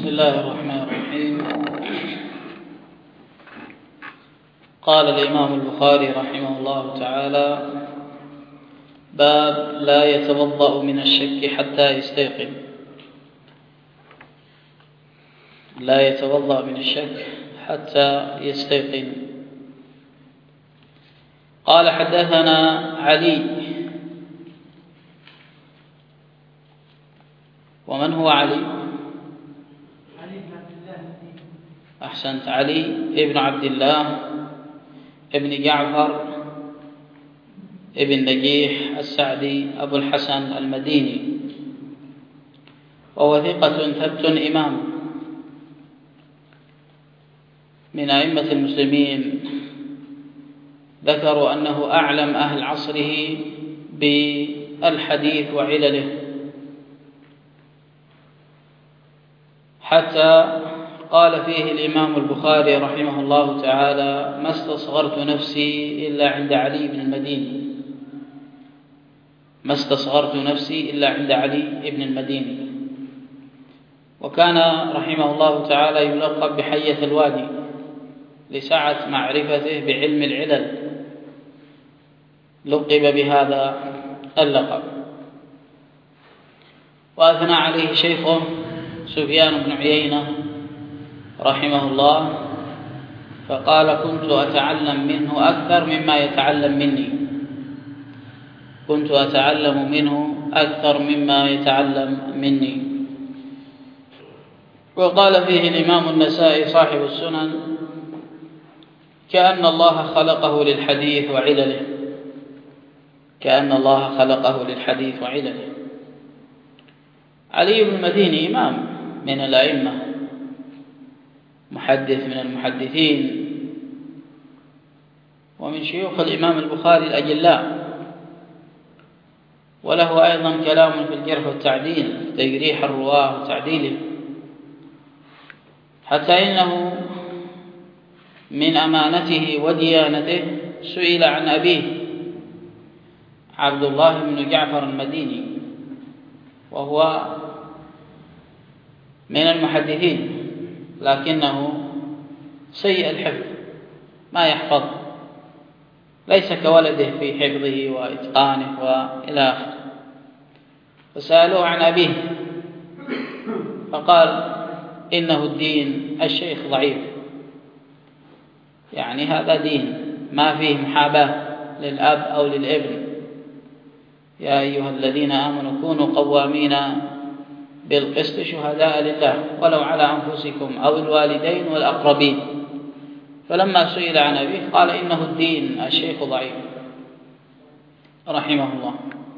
بسم الله الرحمن الرحيم. قال الإمام البخاري رحمه الله تعالى: باب لا يتوضأ من الشك حتى يستيقن. لا يتوضأ من الشك حتى يستيقن. قال: حدثنا علي. ومن هو علي؟ أحسنت، علي ابن عبد الله ابن جعفر ابن نجيح السعدي أبو الحسن المديني، وهو ثقة ثبت إمام من أئمة المسلمين. ذكروا أنه أعلم أهل عصره بالحديث وعلله، حتى قال فيه الإمام البخاري رحمه الله تعالى: ما استصغرت نفسي إلا عند علي بن المديني. ما استصغرت نفسي إلا عند علي بن المديني. وكان رحمه الله تعالى يلقب بحية الوادي لسعة معرفته بعلم العلل، لقب بهذا اللقب. وأثنى عليه شيخه سفيان بن عيينة رحمه الله، فقال: كنت أتعلم منه أكثر مما يتعلم مني. كنت أتعلم منه أكثر مما يتعلم مني. وقال فيه الإمام النسائي صاحب السنن: كأن الله خلقه للحديث وعلله. كأن الله خلقه للحديث وعلله. علي بن المديني إمام من الأئمة، محدث من المحدثين، ومن شيوخ الإمام البخاري الأجلاء، وله أيضا كلام في الجرح والتعديل، تجريح الرواة وتعديله، حتى إنه من أمانته وديانته سئل عن أبيه عبد الله بن جعفر المديني، وهو من المحدثين، لكنه سيء الحفظ، ما يحفظ، ليس كولده في حفظه وإتقانه وإلى آخره. فسألوه عن أبيه فقال: إنه الدين الشيخ ضعيف. يعني هذا دين ما فيه محاباة للأب أو للابن. يا أيها الذين آمنوا كونوا قوامين بالقسط شهداء لله ولو على أنفسكم أو الوالدين والأقربين. فلما سئل عن أبيه قال: إنه الدين الشيخ ضعيف رحمه الله.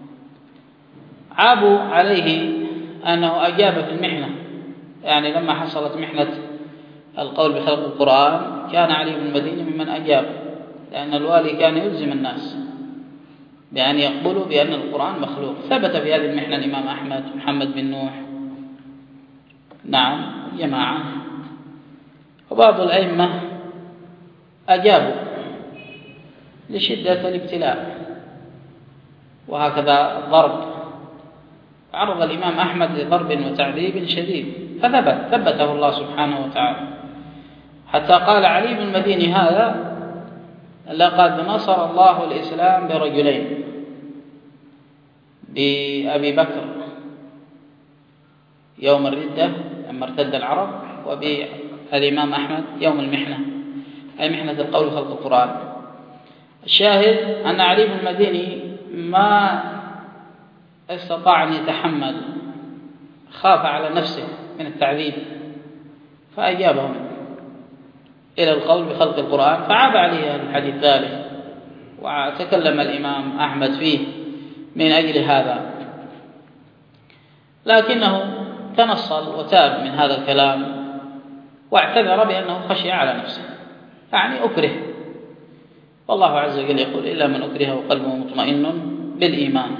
عابوا عليه أنه أجاب في المحنة، يعني لما حصلت محنة القول بخلق القرآن كان علي بن المديني ممن أجاب، لأن الوالي كان يلزم الناس بأن يقبلوا بأن القرآن مخلوق. ثبت في هذه المحنة الإمام أحمد، محمد بن نوح، نعم، جماعة، وبعض الأئمة أجابوا لشدة الابتلاء. وهكذا ضرب، عرض الإمام أحمد لضرب وتعذيب شديد، ثبته الله سبحانه وتعالى، حتى قال علي بن المديني هذا: لقد نصر الله الإسلام برجلين، بأبي بكر يوم الردة لما ارتد العرب، وبالإمام أحمد يوم المحنة، أي محنة القول خلق القرآن. الشاهد أن علي بن المديني ما استطاع أن يتحمل، خاف على نفسه من التعذيب، فأجابهم إلى القول بخلق القرآن، فعاب عليه الحديث ذلك، وتكلم الإمام أحمد فيه من أجل هذا، لكنه تنصل وتاب من هذا الكلام، واعتذر بأنه خشي على نفسه، يعني أكره. والله عز وجل يقول: إلا من أكره وقلبه مطمئن بالإيمان.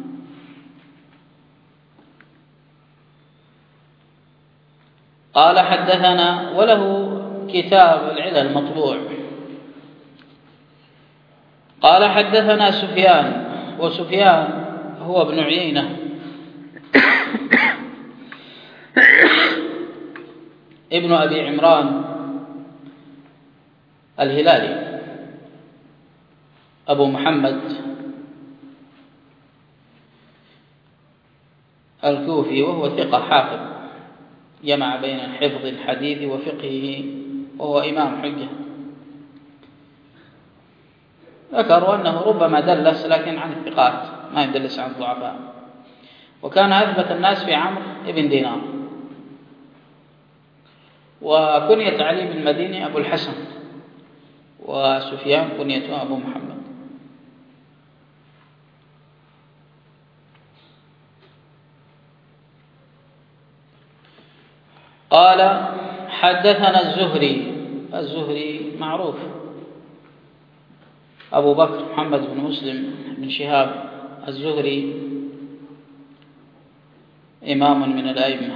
قال: حدثنا، وله كتاب العلل مطبوع. قال: حدثنا سفيان، وسفيان هو ابن عيينة ابن أبي عمران الهلالي أبو محمد الكوفي، وهو ثقة حافظ جمع بين حفظ الحديث وفقهه، وهو إمام حجة. ذكروا أنه ربما دلس لكن عن الثقات، ما يدلس عن الضعفاء. وكان أثبت الناس في عمرو بن دينار. وكنية علي بن المديني أبو الحسن، وسفيان كنيته أبو محمد. قال حدثنا الزهري معروف أبو بكر محمد بن مسلم بن شهاب الزهري، إمام من الأئمة،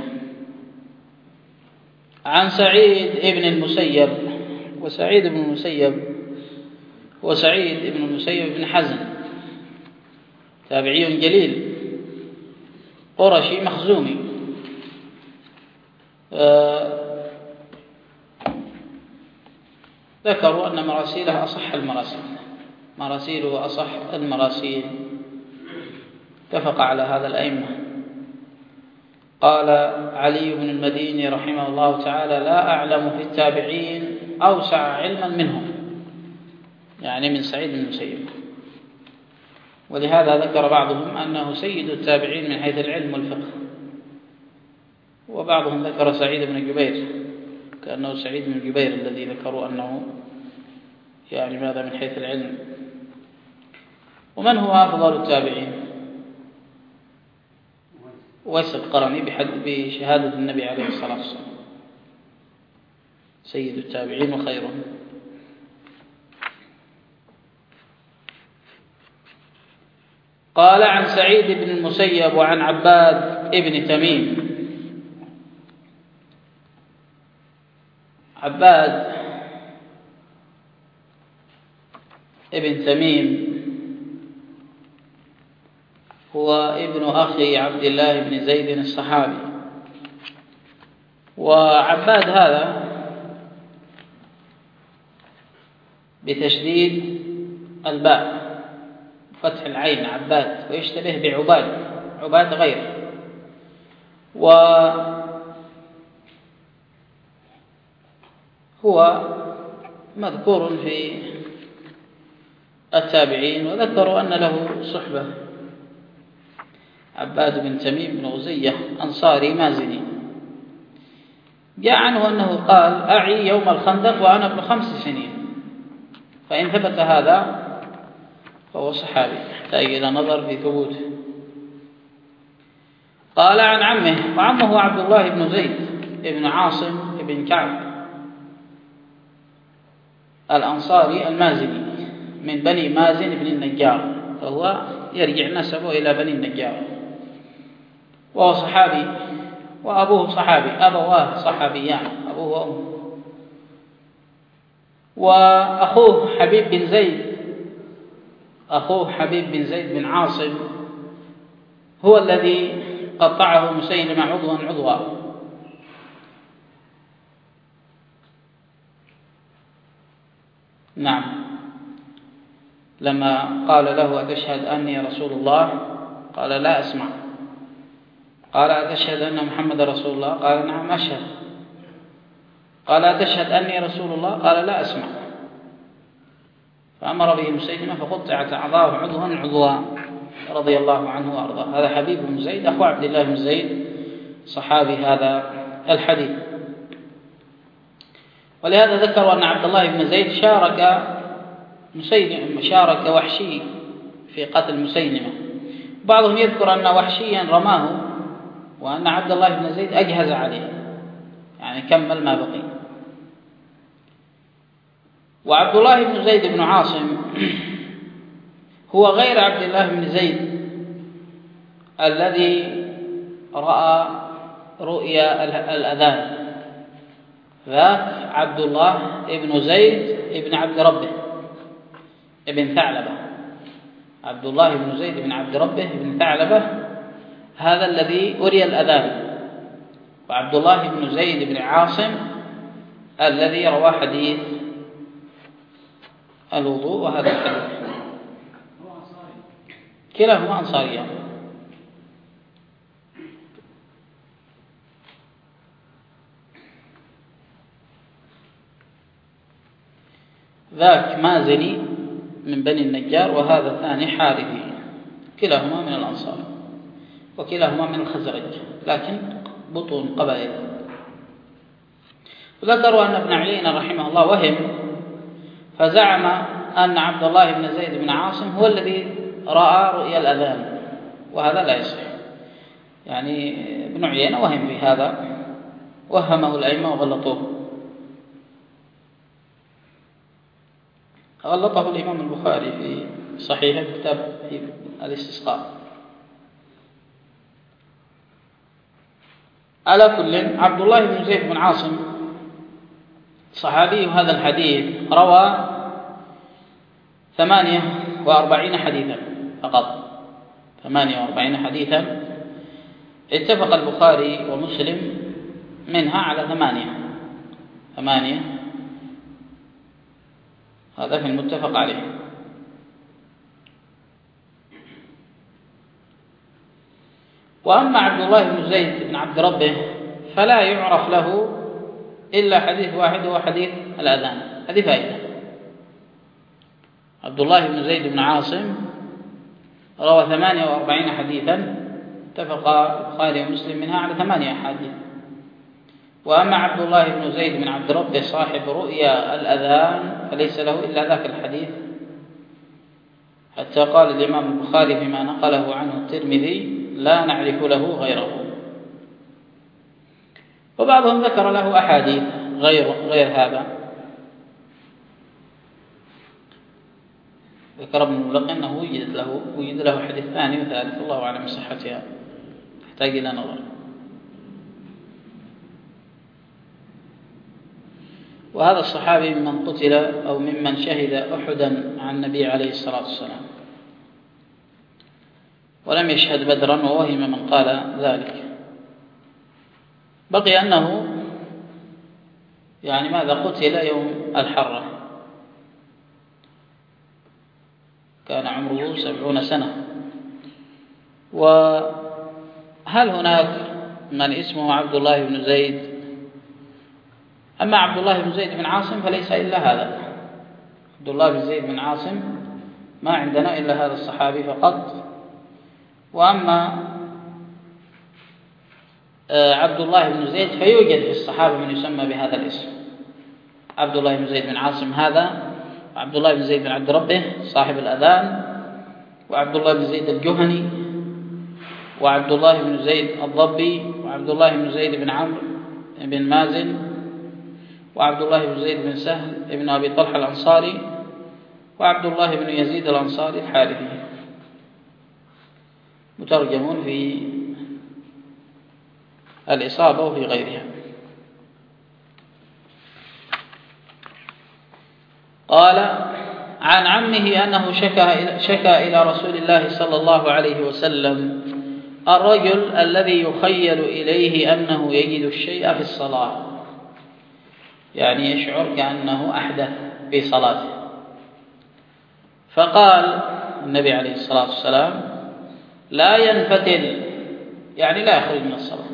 عن سعيد بن المسيب. وسعيد بن المسيب هو سعيد بن المسيب بن حزن، تابعي جليل قرشي مخزومي، ذكروا أن مراسيله أصح المراسيل، مراسيله أصح المراسيل، اتفق على هذا الأئمة. قال علي بن المديني رحمه الله تعالى: لا أعلم في التابعين أوسع علما منهم، يعني من سعيد بن المسيب. ولهذا ذكر بعضهم أنه سيد التابعين من حيث العلم والفقه، وبعضهم ذكر سعيد بن جبير كأنه سعيد بن جبير الذي ذكروا أنه يعني ماذا من حيث العلم. ومن هو أفضل التابعين؟ ويس القرني بشهادة النبي عليه الصلاة والسلام سيد التابعين وخيرهم. قال عن سعيد بن المسيب وعن عباد ابن تميم. عباد ابن تميم هو ابن أخي عبد الله بن زيد الصحابي. وعباد هذا بتشديد الباء فتح العين عباد، ويشتبه بعباد، عباد غير. وهو مذكور في التابعين، وذكروا أن له صحبة. عباد بن تميم بن غزية أنصاري مازني، جاء عنه أنه قال: أعي يوم الخندق وأنا ابن 5 سنين. فإن ثبت هذا فهو صحابي، يحتاج إلى نظر في ثبوته. قال عن عمه، وعمه عبد الله بن زيد بن عاصم بن كعب الأنصاري المازني من بني مازن بن النجار، فهو يرجع نسبه إلى بني النجار، وهو صحابي، وأبوه صحابي، أبواه صحابيان، أبوه وأمه. وأخوه حبيب بن زيد، أخوه حبيب بن زيد بن عاصم هو الذي قطعه مسيلمة عضوا. نعم، لما قال له: أتشهد أني رسول الله؟ قال: لا أسمع. قال: أتشهد أن محمد رسول الله؟ قال: نعم أشهد. قال: أتشهد أني رسول الله؟ قال: لا أسمع. فأمر به مسيلمة فقطعت أعضاءه عضوا رضي الله عنه وأرضاه. هذا حبيب بن زيد أخو عبد الله بن زيد صحابي هذا الحديث. ولهذا ذكروا أن عبد الله بن زيد شارك وحشي في قتل مسيلمة. بعضهم يذكر أن وحشيا رماه، وأن عبد الله بن زيد أجهز عليه، يعني كمل ما بقي. وعبد الله بن زيد بن عاصم هو غير عبد الله بن زيد الذي رأى رؤيا الأذان، ذاك عبد الله بن زيد بن عبد ربه ابن ثعلبة. عبد الله بن زيد بن عبد ربه بن ثعلبة هذا الذي أري الأذان. وعبد الله بن زيد بن عاصم الذي روى حديث الوضوء وهذا الحديث، كلاهما أنصاريان. ذاك مازني من بني النجار وهذا الثاني حارثي، كلاهما من الأنصار وكلاهما من الخزرج، لكن بطون قبائل. ذكروا أن ابن عيينة رحمه الله وهم فزعم أن عبد الله بن زيد بن عاصم هو الذي رأى رؤيا الأذان، وهذا لا يصح. يعني ابن عيينة وهم في هذا، وهمه الأئمة وغلطوه. غلطه الإمام البخاري في صحيح كتاب الاستسقاء. على كل، عبد الله بن زيد بن عاصم صحابي هذا الحديث روى 48 حديثا فقط، 48 حديثا. اتفق البخاري ومسلم منها على 8، هذا في المتفق عليه. وأما عبد الله بن زيد بن عبد ربه فلا يعرف له إلا حديث واحد هو حديث الأذان. هذه فائدة. عبد الله بن زيد بن عاصم روى 48 حديثا، اتفق البخاري ومسلم منها على 8 أحاديث. وأما عبد الله بن زيد بن عبد ربه صاحب رؤيا الأذان فليس له إلا ذاك الحديث، حتى قال الإمام البخاري فيما نقله عنه الترمذي: لا نعرف له غيره. وبعضهم ذكر له أحاديث غير هذا. ذكر ابن الملقن أنه وجد له حديث ثاني وثالث، الله أعلم بصحتها، تحتاج إلى نظر. وهذا الصحابي ممن قتل أو ممن شهد أحدا عن النبي عليه الصلاة والسلام، ولم يشهد بدرا، ووهم من قال ذلك. بقي أنه يعني ماذا قتل يوم الحرة، كان عمره 70 سنة. وهل هناك من اسمه عبد الله بن زيد؟ أما عبد الله بن زيد بن عاصم فليس إلا هذا. عبد الله بن زيد بن عاصم ما عندنا إلا هذا الصحابي فقط. وأما عبد الله بن زيد فيوجد في الصحابة من يسمى بهذا الاسم، عبد الله بن زيد بن عاصم هذا، وعبد الله بن زيد بن عبد ربه صاحب الأذان، وعبد الله بن زيد الجهني، وعبد الله بن زيد الضبي، وعبد الله بن زيد بن عمرو بن مازن، وعبد الله بن زيد بن سهل بن أبي طلحة الأنصاري، وعبد الله بن يزيد الأنصاري الحارثي، مترجمون في الإصابة وفي غيرها. قال عن عمه أنه شكى إلى رسول الله صلى الله عليه وسلم الرجل الذي يخيل إليه أنه يجد الشيء في الصلاة، يعني يشعر كأنه أحدث في صلاته. فقال النبي عليه الصلاة والسلام: لا ينفتل، يعني لا يخرج من الصلاة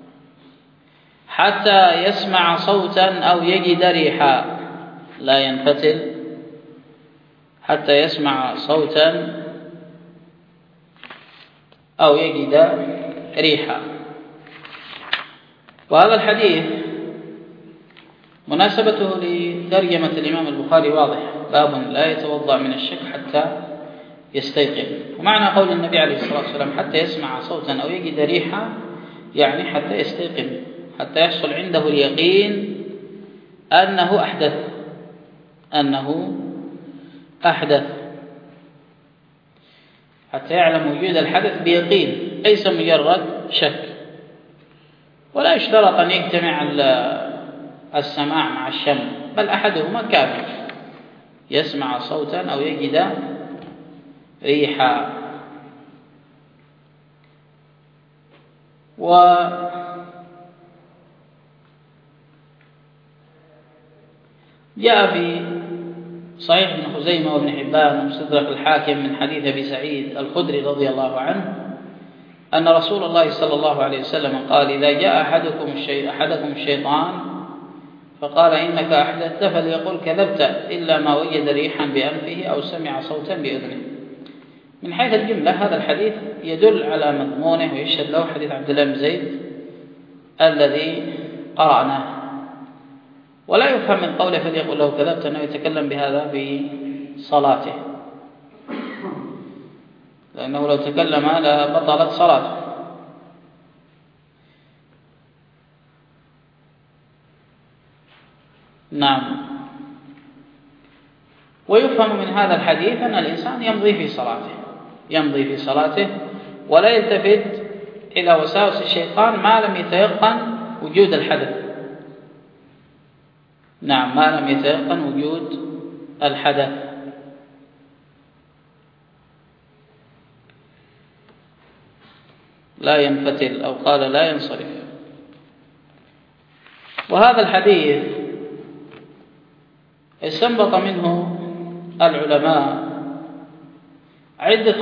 حتى يسمع صوتا أو يجد ريحا. لا ينفتل حتى يسمع صوتا أو يجد ريحا. وهذا الحديث مناسبته لترجمة الإمام البخاري واضح: باب لا يتوضأ من الشك حتى يستيقظ. ومعنى قول النبي عليه الصلاة والسلام حتى يسمع صوتا أو يجد ريحا، يعني حتى يستيقظ، حتى يحصل عنده اليقين أنه أحدث، حتى يعلم وجود الحدث بيقين، ليس مجرد شك. ولا يشترط أن يجتمع السماع مع الشم، بل أحدهما كافي، يسمع صوتا أو يجد ريحا. جاء في صحيح ابن خزيمة وابن حبان ومستدرك الحاكم من حديث أبي سعيد الخدري رضي الله عنه أن رسول الله صلى الله عليه وسلم قال: إذا جاء أحدكم الشيطان فقال إنك أحدثت فليقل كذبت إلا ما وجد ريحا بأنفه أو سمع صوتا بأذنه. من حيث الجملة هذا الحديث يدل على مضمونه ويشهد له حديث عبد الله بن زيد الذي قرأناه، ولا يفهم من قوله فليقل له كذبت أنه يتكلم بهذا في صلاته، لأنه لو تكلم لبطلت صلاته. نعم. ويفهم من هذا الحديث أن الإنسان يمضي في صلاته ولا يلتفت إلى وساوس الشيطان ما لم يتيقن وجود الحدث. نعم، ما لم يتيقن وجود الحدث. لا ينفتل أو قال لا ينصرف. وهذا الحديث استنبط منه العلماء عدة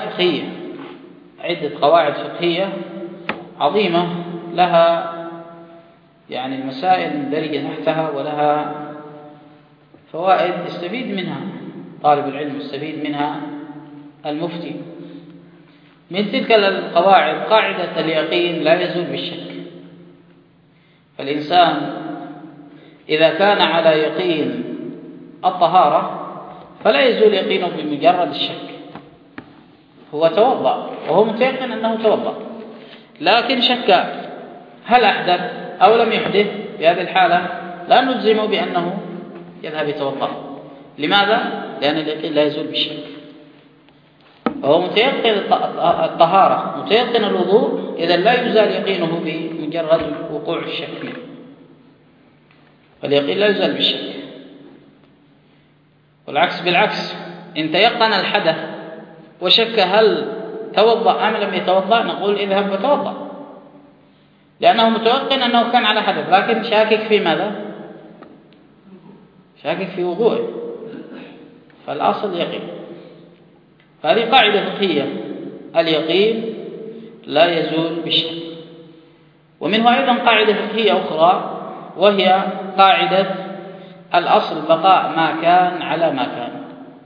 قواعد فقهية عظيمة، لها يعني مسائل مندرجة تحتها ولها فوائد يستفيد منها طالب العلم، يستفيد منها المفتي. من تلك القواعد قاعدة اليقين لا يزول بالشك. فالإنسان إذا كان على يقين الطهارة فلا يزول يقينه بمجرد الشك. هو توضأ وهو متيقن أنه توضأ، لكن شك هل أحدث أو لم يحدث. في هذه الحالة لا نلزمه بأنه يذهب يتوضأ. لماذا؟ لأن اليقين لا يزول بالشك. فهو متيقن الطهارة، متيقن الوضوء، إذا لا يزال يقينه بمجرد وقوع الشك منه. فاليقين لا يزال بالشك. والعكس بالعكس، إن تيقن الحدث وشك هل توضأ أم لم يتوضأ نقول اذهب وتوضأ، لأنه متيقن أنه كان على حدث، لكن شاكك في ماذا؟ شاكك في وضوءه. فالأصل يقين. هذه قاعدة فقهية، اليقين لا يزول بالشك. ومنه أيضا قاعدة فقهية أخرى، وهي قاعدة الأصل بقاء ما كان على ما كان.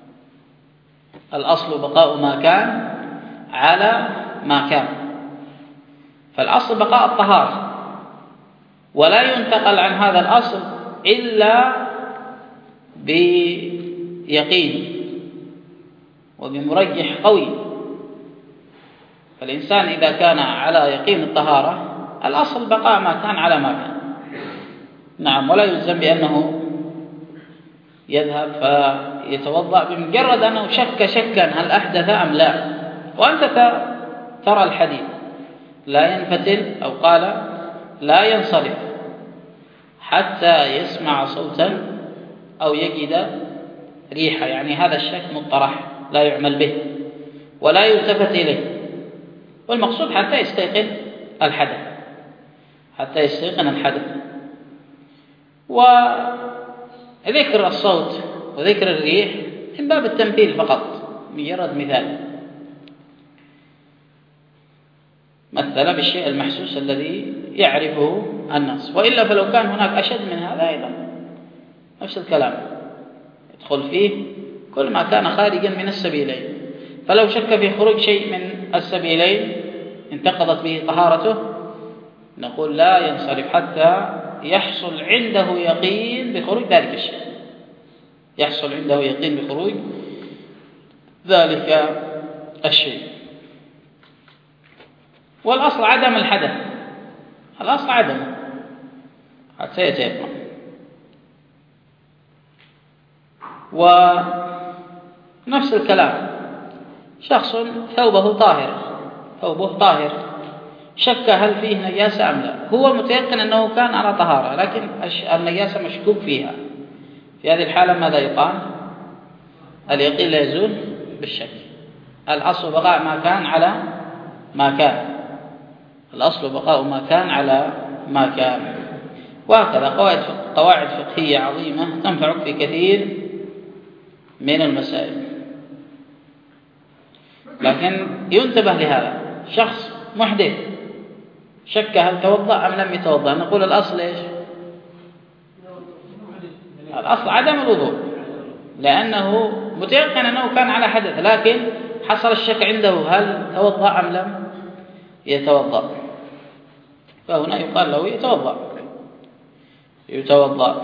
الأصل بقاء ما كان على ما كان. فالأصل بقاء الطهارة، ولا ينتقل عن هذا الأصل إلا بيقين وبمرجح قوي. فالإنسان إذا كان على يقين الطهارة الأصل بقاء ما كان على ما كان. نعم، ولا يلزم بأنه يذهب فيتوضأ بمجرد أنه شكا هل أحدث أم لا. وأنت ترى الحديث لا ينفتل أو قال لا ينصرف حتى يسمع صوتا أو يجد ريحة، يعني هذا الشك مطرح لا يعمل به ولا يلتفت إليه. والمقصود حتى يستيقن الحدث. وذكر الصوت وذكر الريح من باب التمثيل فقط، مجرد مثال، مثل بالشيء المحسوس الذي يعرفه الناس. وإلا فلو كان هناك أشد من هذا أيضا نفس الكلام يدخل فيه كل ما كان خارجا من السبيلين. فلو شك في خروج شيء من السبيلين انتقضت به طهارته نقول لا ينصرف حتى يحصل عنده يقين بخروج ذلك الشيء. والأصل عدم الحدث، الأصل عدمه حتى يتيقن. ونفس الكلام، شخص ثوبه طاهر شك هل فيه نجاسة أم لا. هو متيقن أنه كان على طهارة لكن النجاسة مشكوك فيها. في هذه الحالة ماذا يقال؟ اليقين لا يزول بالشك. الأصل بقاء ما كان على ما كان. وهكذا قواعد فقهية عظيمة تنفعك في كثير من المسائل. لكن ينتبه لهذا، شخص محدث شك هل توضأ أم لم يتوضأ، نقول الأصل إيش؟ الأصل عدم الوضوء، لأنه متيقن أنه كان على حدث، لكن حصل الشك عنده هل توضأ أم لم يتوضأ، فهنا يقال له يتوضأ.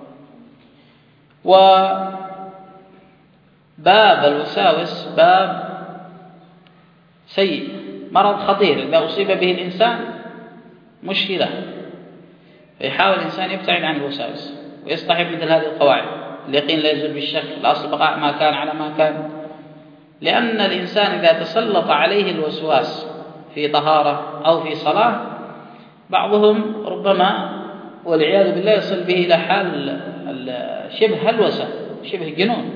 وباب الوساوس باب سيء، مرض خطير إذا أصيب به الإنسان مشكلة، فيحاول الإنسان يبتعد عن الوساوس ويصطحب مثل هذه القواعد. اليقين لا يزول بالشك، الأصل بقاء ما كان على ما كان، لأن الإنسان إذا تسلط عليه الوسواس في طهارة أو في صلاة، بعضهم ربما والعياذ بالله يصل به إلى حال شبه هلوسة، شبه جنون،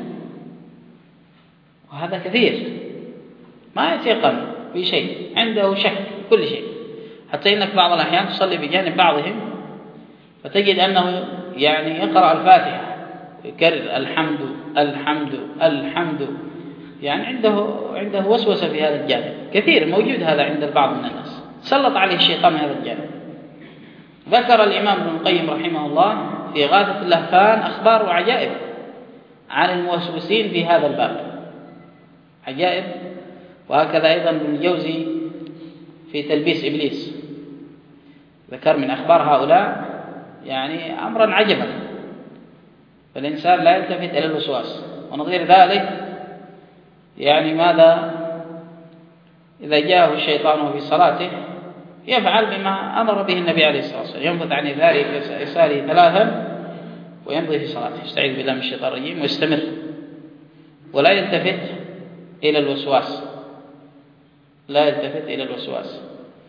وهذا كثير، ما يتيقن في شيء، عنده شك كل شيء، حتى إنك بعض الأحيان تصلي بجانب بعضهم فتجد أنه يعني يقرأ الفاتحة ويكرر الحمد الحمد الحمد، يعني عنده وسوسة في هذا الجانب، كثير موجود هذا عند البعض من الناس، سلط عليه الشيطان هذا الجانب. ذكر الإمام ابن القيم رحمه الله في غاثة اللهفان أخبار وعجائب عن الموسوسين في هذا الباب، عجائب. وهكذا أيضا ابن الجوزي في تلبيس إبليس ذكر من أخبار هؤلاء يعني أمرا عجبا، فالإنسان لا يلتفت إلى الوسواس. ونظير ذلك يعني ماذا إذا جاءه الشيطان في صلاته يفعل بما أمر به النبي عليه الصلاة والسلام، ينفث عن يساره ثلاثا ويمضي في صلاته، يستعيذ بالله من الشيطان الرجيم ويستمر ولا يلتفت إلى الوسواس، لا يلتفت إلى الوسواس.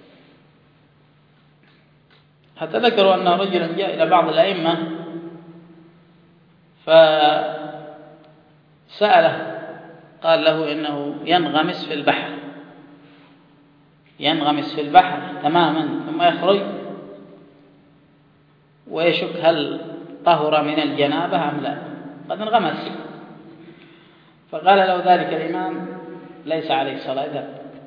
حتى ذكروا أن رجلا جاء إلى بعض الأئمة فسأله، قال له إنه ينغمس في البحر، ينغمس في البحر تماما ثم يخرج ويشك هل طهر من الجنابة أم لا، قد انغمس. فقال له ذلك الإمام ليس عليه صلاة، ذهب.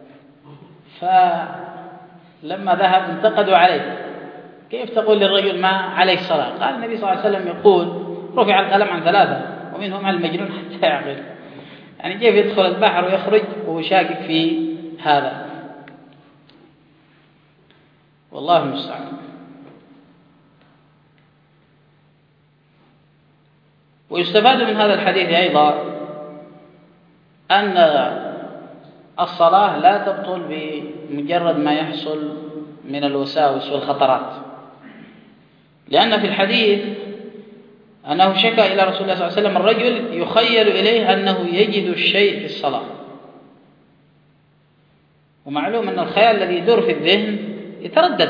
فلما ذهب انتقدوا عليه، كيف تقول للرجل ما عليه صلاة؟ قال النبي صلى الله عليه وسلم يقول رفع القلم عن ثلاثة ومنهم عن المجنون حتى يعقل، يعني كيف يدخل البحر ويخرج وهو شاكك في هذا؟ والله المستعان. ويستفاد من هذا الحديث أيضا أن الصلاة لا تبطل بمجرد ما يحصل من الوساوس والخطرات، لأن في الحديث أنه شكى إلى رسول الله صلى الله عليه وسلم الرجل يخيل إليه أنه يجد الشيء في الصلاة، ومعلوم أن الخيال الذي يدور في الذهن يتردد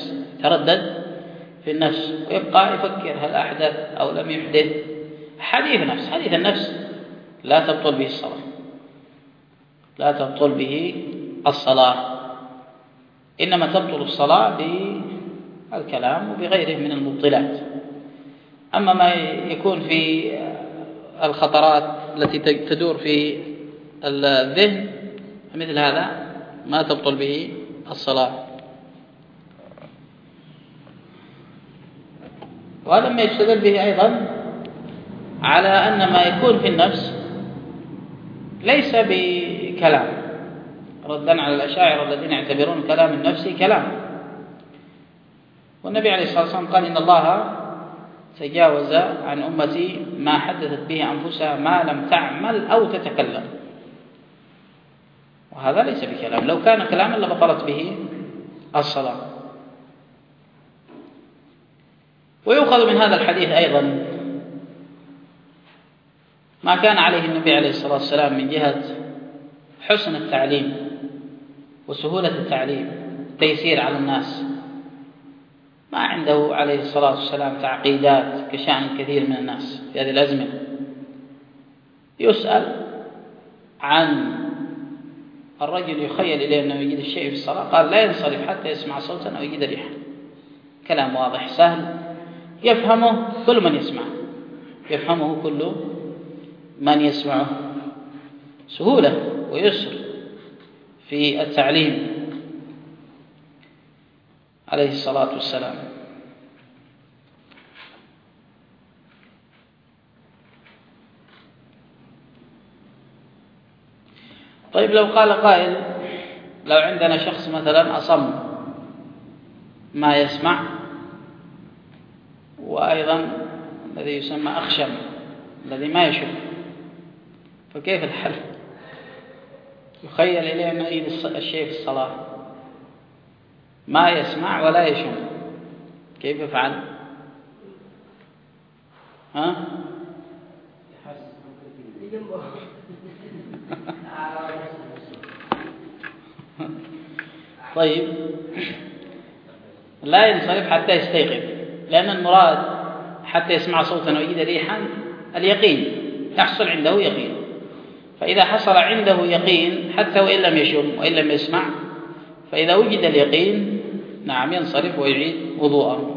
في النفس ويبقى يفكر هل أحدث أو لم يحدث. حديث النفس لا تبطل به الصلاة، لا تبطل به الصلاة، إنما تبطل الصلاة بالكلام وبغيره من المبطلات. أما ما يكون في الخطرات التي تدور في الذهن مثل هذا ما تبطل به الصلاة. وهذا ما يستدل به أيضا على أن ما يكون في النفس ليس بكلام، ردا على الأشاعرة الذين يعتبرون كلام النفس كلام. والنبي عليه الصلاة والسلام قال إن الله تجاوز عن أمتي ما حدثت به أنفسها ما لم تعمل أو تتكلم، وهذا ليس بكلام، لو كان كلاما لبطلت به الصلاة. ويؤخذ من هذا الحديث أيضا ما كان عليه النبي عليه الصلاة والسلام من جهة حسن التعليم وسهولة التعليم، تيسير على الناس، ما عنده عليه الصلاة والسلام تعقيدات كشأن كثير من الناس في هذه الأزمنة. يسأل عن الرجل يخيل إليه أنه يجد الشيء في الصلاة، قال لا ينصرف حتى يسمع صوتا أو يجد ريحا، كلام واضح سهل يفهمه كل من يسمعه، يفهمه كل من يسمعه، سهولة ويسر في التعليم عليه الصلاة والسلام. طيب لو قال قائل لو عندنا شخص مثلا أصم ما يسمع، وأيضا الذي يسمى أخشم الذي ما يشوف، فكيف الحل؟ يخيل إليه أنه يريد الشيء في الصلاة، ما يسمع ولا يشم، كيف يفعل؟ ها؟ طيب لا ينصرف حتى يستيقظ، لأن المراد حتى يسمع صوتا ويجد ريحا اليقين، يحصل عنده يقين. فإذا حصل عنده يقين حتى وإن لم يشم وإن لم يسمع، فإذا وجد اليقين نعم ينصرف ويعيد وضوءه.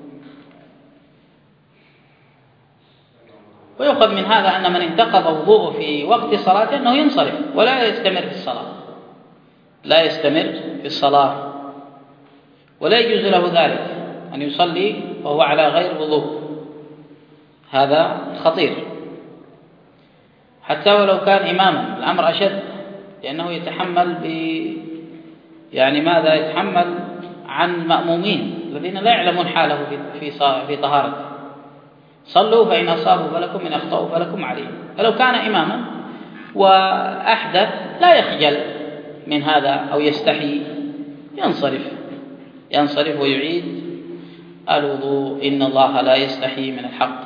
ويؤخذ من هذا أن من انتقض وضوءه في وقت صلاته أنه ينصرف ولا يستمر في الصلاة، لا يستمر في الصلاة، ولا يجوز له ذلك أن يصلي وهو على غير وضوء، هذا خطير. حتى ولو كان إماما الأمر أشد، لأنه يتحمل ماذا يتحمل عن مأمومين الذين لا يعلمون حاله في طهارته. صلوا فإن أصابوا فلكم، إن أخطأوا فلكم عليهم. فلو كان إماما وأحدث لا يخجل من هذا أو يستحي، ينصرف ويعيد الوضوء، إن الله لا يستحي من الحق.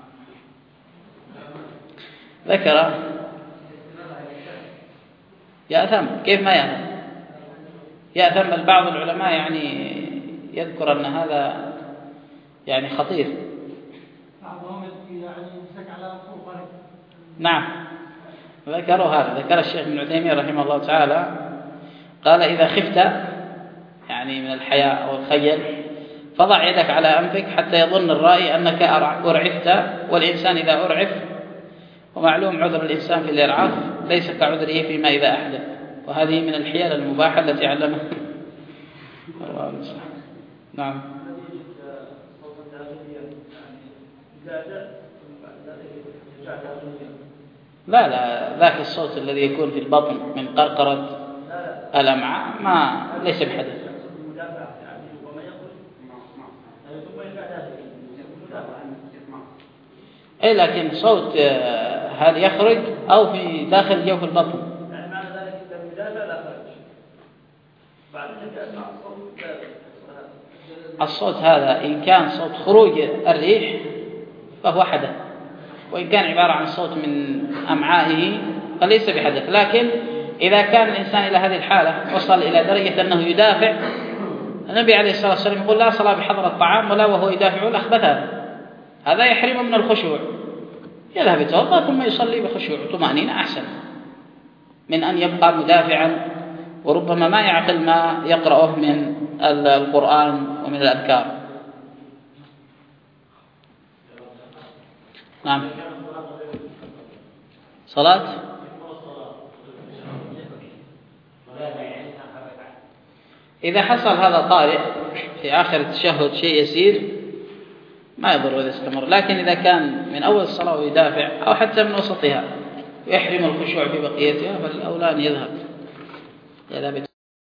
ذكر يأثم، كيف ما يأثم؟ يأثم بعض العلماء يذكر أن هذا خطير. نعم ذكروا هذا، ذكر الشيخ ابن عثيمين رحمه الله تعالى، قال إذا خفت من الحياء أو الخجل فضع يدك على أنفك حتى يظن الرائي أنك أرعفت، والإنسان إذا أرعف، ومعلوم عذر الإنسان في الإرعاف ليس كعذره فيما إذا أحدث، وهذه من الحيل المباحة التي علمها نعم. لا ذاك الصوت الذي يكون في البطن من قرقرة الأمعاء ما ليس بحدث. إيه لكن صوت هل يخرج أو في داخل جوف البطن؟ الصوت هذا إن كان صوت خروج الريح فهو حدث، وإن كان عبارة عن صوت من أمعائه فليس بحدث. لكن إذا كان الإنسان إلى هذه الحالة وصل إلى درجة أنه يدافع، النبي عليه الصلاة والسلام يقول لا صلاة بحضرة الطعام ولا وهو يدافع الأخبث، هذا يحرم من الخشوع، يذهب يتوضأ ثم يصلي بخشوع وطمأنينة أحسن من أن يبقى مدافعا وربما ما يعقل ما يقرأه من القرآن ومن الأذكار. نعم. صلاة إذا حصل هذا طارئ في آخر التشهد شيء يسير ما يضر إذا استمر، لكن إذا كان من أول الصلاة ويدافع أو حتى من وسطها ويحرم الخشوع في بقيتها فالأولى أن يذهب